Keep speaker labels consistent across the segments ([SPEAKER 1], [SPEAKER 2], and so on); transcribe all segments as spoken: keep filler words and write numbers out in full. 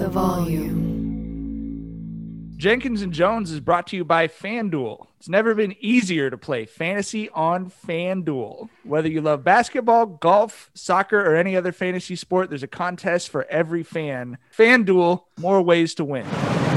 [SPEAKER 1] The volume.
[SPEAKER 2] Jenkins and Jones is brought to you by FanDuel. It's never been easier to play fantasy on FanDuel. Whether you love basketball, golf, soccer, or any other fantasy sport, there's a contest for every fan. FanDuel, more ways to win.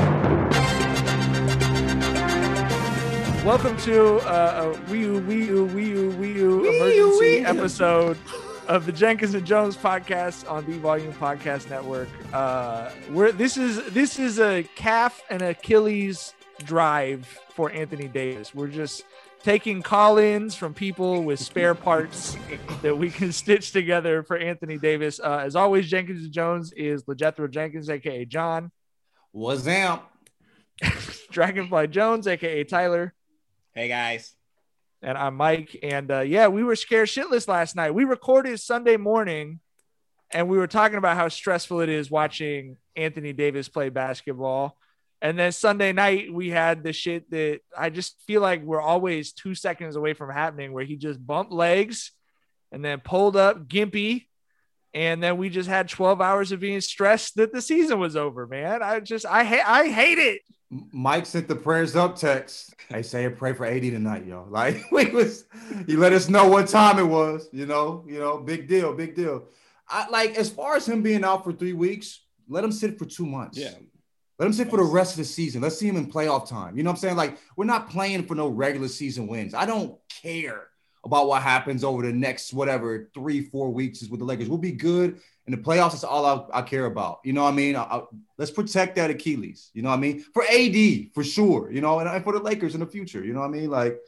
[SPEAKER 2] Welcome to uh, a Wii U, Wii U, Wii U, Wii U emergency episode of the Jenkins and Jones podcast on the Volume Podcast Network. Uh, we're this is this is a calf and Achilles drive for Anthony Davis. We're just taking call-ins from people with spare parts that we can stitch together for Anthony Davis. Uh, as always, Jenkins and Jones is LeJethro Jenkins, aka John.
[SPEAKER 3] What's up?
[SPEAKER 2] Dragonfly Jones, aka Tyler.
[SPEAKER 3] Hey guys.
[SPEAKER 2] And I'm Mike. And uh, yeah, we were scared shitless last night. We recorded Sunday morning and we were talking about how stressful it is watching Anthony Davis play basketball. And then Sunday night, we had the shit that I just feel like we're always two seconds away from happening, where he just bumped legs and then pulled up gimpy. And then we just had twelve hours of being stressed that the season was over, man. I just, I hate, I hate it.
[SPEAKER 3] Mike sent the prayers up text. Hey, say a pray for A D tonight, yo. Like, we was, he let us know what time it was, you know, you know, big deal, big deal. I like, as far as him being out for three weeks, let him sit for two months.
[SPEAKER 4] Yeah.
[SPEAKER 3] Let him sit for the rest of the season. Let's see him in playoff time. You know what I'm saying? Like, we're not playing for no regular season wins. I don't care about what happens over the next, whatever, three, four weeks is with the Lakers. We'll be good. And the playoffs is all I, I care about. You know what I mean? I, I, let's protect that Achilles. You know what I mean? For A D, for sure. You know, and, and for the Lakers in the future. You know what I mean? Like,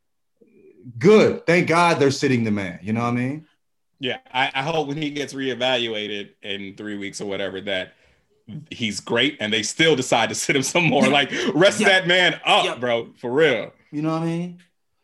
[SPEAKER 3] good. Thank God they're sitting the man. You know what I mean?
[SPEAKER 4] Yeah, I, I hope when he gets reevaluated in three weeks or whatever that he's great and they still decide to sit him some more. Like, rest
[SPEAKER 3] yeah.
[SPEAKER 4] that man up,
[SPEAKER 3] yeah.
[SPEAKER 4] bro. For real.
[SPEAKER 3] You know what I mean?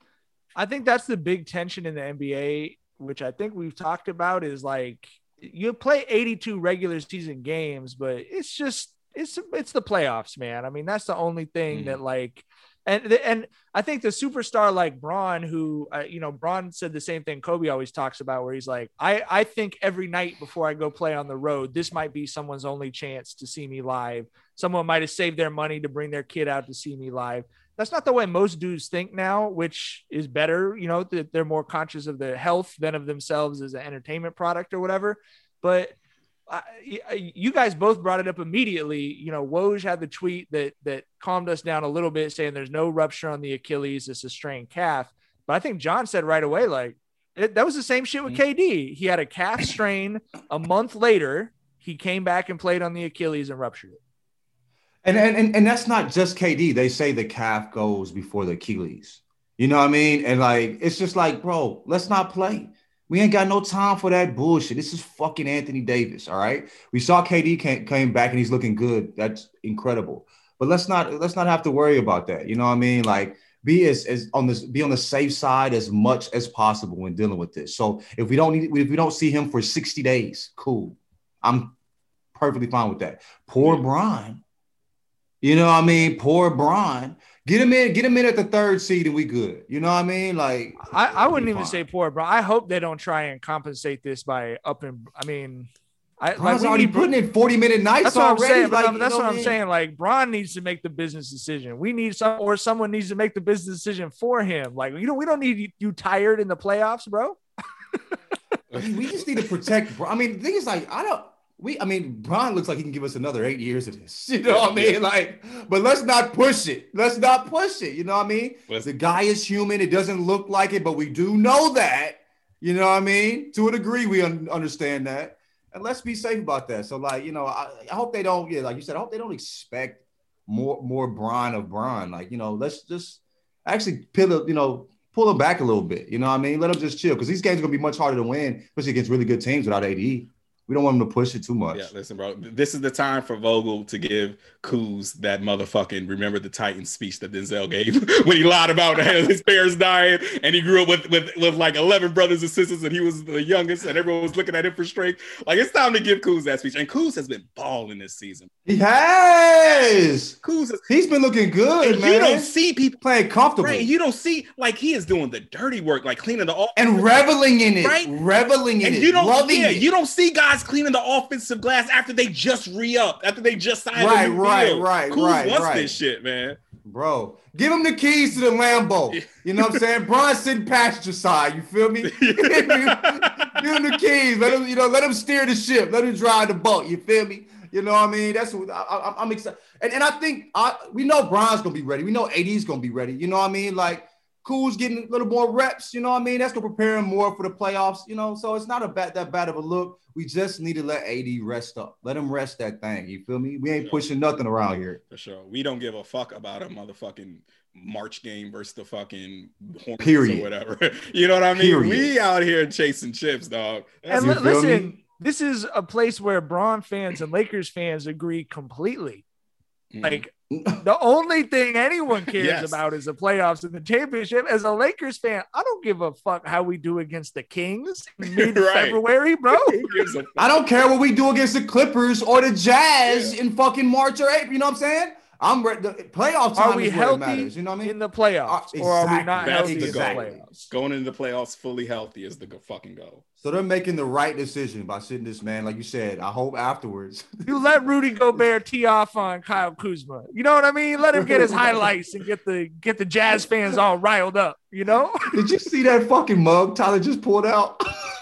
[SPEAKER 2] I think that's the big tension in the N B A, which I think we've talked about, is like, you play eighty-two regular season games, but it's just, it's, it's the playoffs, man. I mean, that's the only thing mm. that like, and, and I think the superstar like Bron, who, uh, you know, Bron said the same thing Kobe always talks about, where he's like, I, I think every night before I go play on the road, this might be someone's only chance to see me live. Someone might've saved their money to bring their kid out to see me live. That's not the way most dudes think now, which is better. You know, that they're more conscious of their health than of themselves as an entertainment product or whatever. But uh, you guys both brought it up immediately. You know, Woj had the tweet that that calmed us down a little bit, saying there's no rupture on the Achilles. It's a strained calf. But I think John said right away, like, it, that was the same shit with K D. He had a calf strain. A month later, he came back and played on the Achilles and ruptured it.
[SPEAKER 3] And, and and that's not just K D. They say the calf goes before the Achilles. You know what I mean? And like, it's just like, bro, let's not play. We ain't got no time for that bullshit. This is fucking Anthony Davis, all right? We saw K D came, came back and he's looking good. That's incredible. But let's not let's not have to worry about that. You know what I mean? Like, be as, as on this be on the safe side as much as possible when dealing with this. So if we don't need if we don't see him for sixty days, cool. I'm perfectly fine with that. Poor Bron. You know what I mean? Poor Bron. Get him in, get him in at the third seed and we good. You know what I mean? Like,
[SPEAKER 2] I, I wouldn't even fine. say poor Bron. I hope they don't try and compensate this by up and I mean, I
[SPEAKER 3] Bron's
[SPEAKER 2] like
[SPEAKER 3] already putting in forty minute nights
[SPEAKER 2] that's what
[SPEAKER 3] already.
[SPEAKER 2] I'm saying,
[SPEAKER 3] like,
[SPEAKER 2] but that's what I'm
[SPEAKER 3] mean?
[SPEAKER 2] saying. Like, Bron needs to make the business decision. We need some, or someone needs to make the business decision for him. Like, you know, we don't need you, you tired in the playoffs, bro.
[SPEAKER 3] We just need to protect. Bro. I mean, the thing is, like, I don't. We, I mean, Bron looks like he can give us another eight years of this. You know what I mean? Like, but let's not push it. Let's not push it. You know what I mean? Well, the guy is human. It doesn't look like it, but we do know that. You know what I mean? To a degree, we un- understand that. And let's be safe about that. So, like, you know, I, I hope they don't, yeah, like you said, I hope they don't expect more more Bron of Bron. Like, you know, let's just actually peel, you know, pull him back a little bit. You know what I mean? Let him just chill, because these games are going to be much harder to win, especially against really good teams without A D. We don't want him to push it too much.
[SPEAKER 4] Yeah, listen, bro. This is the time for Vogel to give Kuz that motherfucking remember the Titans speech that Denzel gave when he lied about his parents dying and he grew up with, with, with like eleven brothers and sisters and he was the youngest and everyone was looking at him for strength. Like, it's time to give Kuz that speech. And Kuz has been balling this season.
[SPEAKER 3] He has.
[SPEAKER 4] Kuz is,
[SPEAKER 3] He's been looking good,
[SPEAKER 4] and
[SPEAKER 3] man.
[SPEAKER 4] You don't see people
[SPEAKER 3] playing comfortable.
[SPEAKER 4] Right? You don't see, like, he is doing the dirty work, like cleaning the all
[SPEAKER 3] and reveling in it,
[SPEAKER 4] right?
[SPEAKER 3] reveling in
[SPEAKER 4] and
[SPEAKER 3] it,
[SPEAKER 4] you don't,
[SPEAKER 3] loving
[SPEAKER 4] yeah,
[SPEAKER 3] it.
[SPEAKER 4] You don't see guys guys cleaning the offensive glass after they just re-up, after they just signed
[SPEAKER 3] Right,
[SPEAKER 4] a new
[SPEAKER 3] right,
[SPEAKER 4] deal.
[SPEAKER 3] right,
[SPEAKER 4] Kuz
[SPEAKER 3] right,
[SPEAKER 4] wants
[SPEAKER 3] right.
[SPEAKER 4] this shit, man.
[SPEAKER 3] Bro, give him the keys to the Lambo. You know what I'm saying? Bronson passenger side. You feel me? give, him, give him the keys. Let him, you know, let him steer the ship. Let him drive the boat. You feel me? You know what I mean? That's what I, I, I'm excited. And, and I think I, we know Bron's gonna be ready. We know A D's gonna be ready. You know what I mean? Like Kuz getting a little more reps. You know what I mean? That's gonna prepare him more for the playoffs. You know, so it's not a bad that bad of a look. We just need to let A D rest up. Let him rest that thing. You feel me? We ain't pushing nothing around here.
[SPEAKER 4] For sure. We don't give a fuck about a motherfucking March game versus the fucking Hornets
[SPEAKER 3] Period.
[SPEAKER 4] or whatever. You know what I mean?
[SPEAKER 3] Period.
[SPEAKER 4] We out here chasing chips, dog. That's
[SPEAKER 2] And
[SPEAKER 3] You
[SPEAKER 2] li-
[SPEAKER 3] feel
[SPEAKER 2] listen,
[SPEAKER 3] me?
[SPEAKER 2] this is a place where Braun fans and Lakers fans agree completely.
[SPEAKER 4] Mhm.
[SPEAKER 2] Like the only thing anyone cares
[SPEAKER 4] Yes.
[SPEAKER 2] about is the playoffs and the championship. As a Lakers fan, I don't give a fuck how we do against the Kings in mid-February, bro.
[SPEAKER 4] Who gives a fuck?
[SPEAKER 3] I don't care what we do against the Clippers or the Jazz in fucking March or April. You know what I'm saying? I'm ready. The playoff time
[SPEAKER 2] Are we
[SPEAKER 3] is where it
[SPEAKER 2] healthy
[SPEAKER 3] matters. You know what I mean?
[SPEAKER 2] in the playoffs,
[SPEAKER 3] Uh,
[SPEAKER 2] or are we not
[SPEAKER 3] exactly.
[SPEAKER 2] healthy
[SPEAKER 4] That's
[SPEAKER 2] in
[SPEAKER 4] the
[SPEAKER 2] the
[SPEAKER 4] goal.
[SPEAKER 2] playoffs?
[SPEAKER 4] Going into the playoffs fully healthy is the go- fucking goal.
[SPEAKER 3] So they're making the right decision by sitting this man, like you said. I hope afterwards.
[SPEAKER 2] You let Rudy Gobert tee off on Kyle Kuzma. You know what I mean? Let him get his highlights and get the get the Jazz fans all riled up. You know?
[SPEAKER 3] Did you see that fucking mug Tyler just pulled out?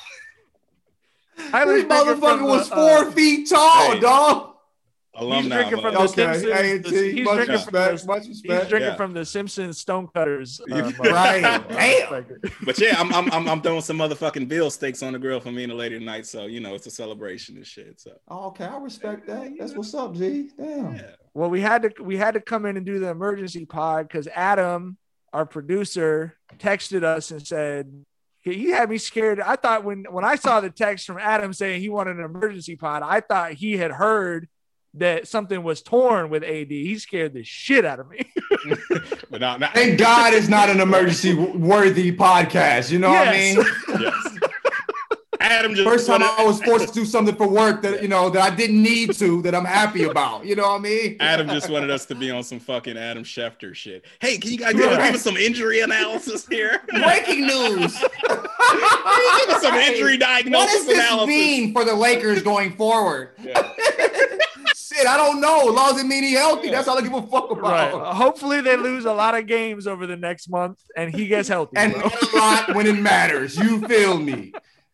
[SPEAKER 2] Tyler's
[SPEAKER 3] This
[SPEAKER 2] drinking
[SPEAKER 3] motherfucker
[SPEAKER 2] from
[SPEAKER 3] was
[SPEAKER 2] the,
[SPEAKER 3] four
[SPEAKER 2] uh,
[SPEAKER 3] feet tall,
[SPEAKER 4] Hey.
[SPEAKER 3] dog.
[SPEAKER 2] He's
[SPEAKER 4] Alumni.
[SPEAKER 2] drinking from
[SPEAKER 4] mother-
[SPEAKER 2] the
[SPEAKER 3] Okay,
[SPEAKER 2] Simpsons.
[SPEAKER 3] A and T,
[SPEAKER 2] He's
[SPEAKER 3] much
[SPEAKER 2] drinking from
[SPEAKER 3] respect,
[SPEAKER 2] the,
[SPEAKER 3] much
[SPEAKER 2] he's
[SPEAKER 3] respect.
[SPEAKER 2] drinking
[SPEAKER 4] Yeah.
[SPEAKER 2] from the Simpsons Stonecutters. Uh,
[SPEAKER 4] Right.
[SPEAKER 2] mug.
[SPEAKER 3] Damn.
[SPEAKER 4] But yeah, I'm, I'm I'm I'm throwing some motherfucking veal steaks on the grill for me and the lady tonight. So you know it's a celebration and shit. So
[SPEAKER 3] Oh, okay, I respect that. That's what's up, G. Damn.
[SPEAKER 4] yeah.
[SPEAKER 2] Well, we had to we had to come in and do the emergency pod because Adam, our producer, texted us and said he had me scared. I thought when when I saw the text from Adam saying he wanted an emergency pod, I thought he had heard that something was torn with A D. He scared the shit out of me.
[SPEAKER 4] But not, not
[SPEAKER 3] Thank God it's not an emergency worthy podcast. You know what I
[SPEAKER 2] Yes.
[SPEAKER 3] mean?
[SPEAKER 4] yes. Adam just
[SPEAKER 3] First time
[SPEAKER 4] wanted-
[SPEAKER 3] I was forced to do something for work that you know that I didn't need to, that I'm happy about. You know what I mean?
[SPEAKER 4] Adam just wanted us to be on some fucking Adam Schefter shit. Hey, can you guys
[SPEAKER 2] Yeah.
[SPEAKER 4] give us some injury analysis here?
[SPEAKER 3] Breaking news.
[SPEAKER 4] Can you give us some injury
[SPEAKER 3] What
[SPEAKER 4] diagnosis
[SPEAKER 3] does this
[SPEAKER 4] analysis?
[SPEAKER 3] mean for the Lakers going forward?
[SPEAKER 4] Yeah.
[SPEAKER 3] Shit, I don't know. As long as it mean he healthy, that's all I give a fuck
[SPEAKER 2] Right.
[SPEAKER 3] about.
[SPEAKER 2] Hopefully they lose a lot of games over the next month and he gets healthy.
[SPEAKER 3] And
[SPEAKER 2] bro.
[SPEAKER 3] not a lot when it matters. You feel me?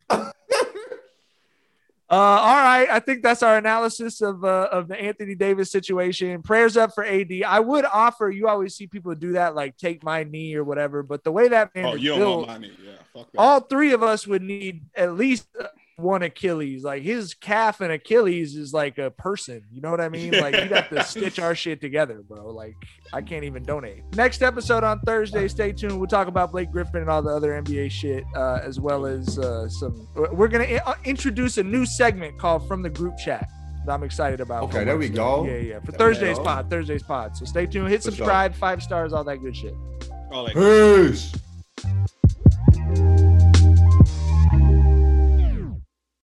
[SPEAKER 2] Uh, all right, I think that's our analysis of uh, of the Anthony Davis situation. Prayers up for A D. I would offer. You always see people do that, like take my knee or whatever. But the way that man
[SPEAKER 4] Oh,
[SPEAKER 2] is
[SPEAKER 4] you don't
[SPEAKER 2] built,
[SPEAKER 4] want money. Yeah, fuck that.
[SPEAKER 2] all three of us would need at least one Achilles. Like his calf and Achilles is like a person. You know what I mean? Like you'd have to stitch our shit together, bro. Like I can't even donate. Next episode on Thursday. Stay tuned. We'll talk about Blake Griffin and all the other N B A shit, uh, as well as uh, some. We're gonna i- introduce a new segment called From the Group Chat that I'm excited about.
[SPEAKER 3] Okay, there we go.
[SPEAKER 2] Yeah, yeah. For
[SPEAKER 3] There we
[SPEAKER 2] Thursday's
[SPEAKER 3] go.
[SPEAKER 2] pod. Thursday's pod. So stay tuned. Hit
[SPEAKER 3] For sure.
[SPEAKER 2] subscribe. Five stars. All that good shit.
[SPEAKER 4] All that-
[SPEAKER 3] Peace.